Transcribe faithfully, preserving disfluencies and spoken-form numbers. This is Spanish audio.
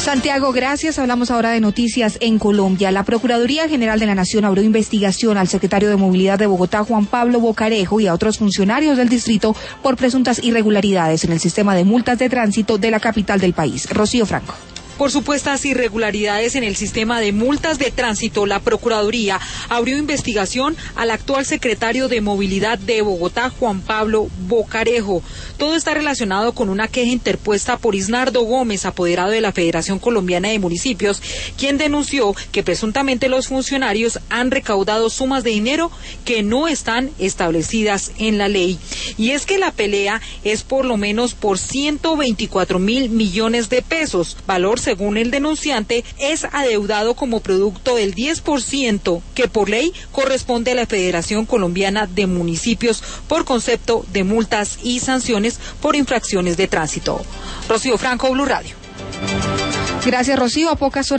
Santiago, gracias. Hablamos ahora de noticias en Colombia. La Procuraduría General de la Nación abrió investigación al secretario de Movilidad de Bogotá, Juan Pablo Bocarejo, y a otros funcionarios del distrito por presuntas irregularidades en el sistema de multas de tránsito de la capital del país. Rocío Franco. Por supuestas irregularidades en el sistema de multas de tránsito, la Procuraduría abrió investigación al actual secretario de Movilidad de Bogotá, Juan Pablo Bocarejo. Todo está relacionado con una queja interpuesta por Isnardo Gómez, apoderado de la Federación Colombiana de Municipios, quien denunció que presuntamente los funcionarios han recaudado sumas de dinero que no están establecidas en la ley. Y es que la pelea es por lo menos por ciento veinticuatro mil millones de pesos, valor según el denunciante, es adeudado como producto del diez por ciento que por ley corresponde a la Federación Colombiana de Municipios por concepto de multas y sanciones por infracciones de tránsito. Rocío Franco, Blue Radio. Gracias, Rocío. A pocas horas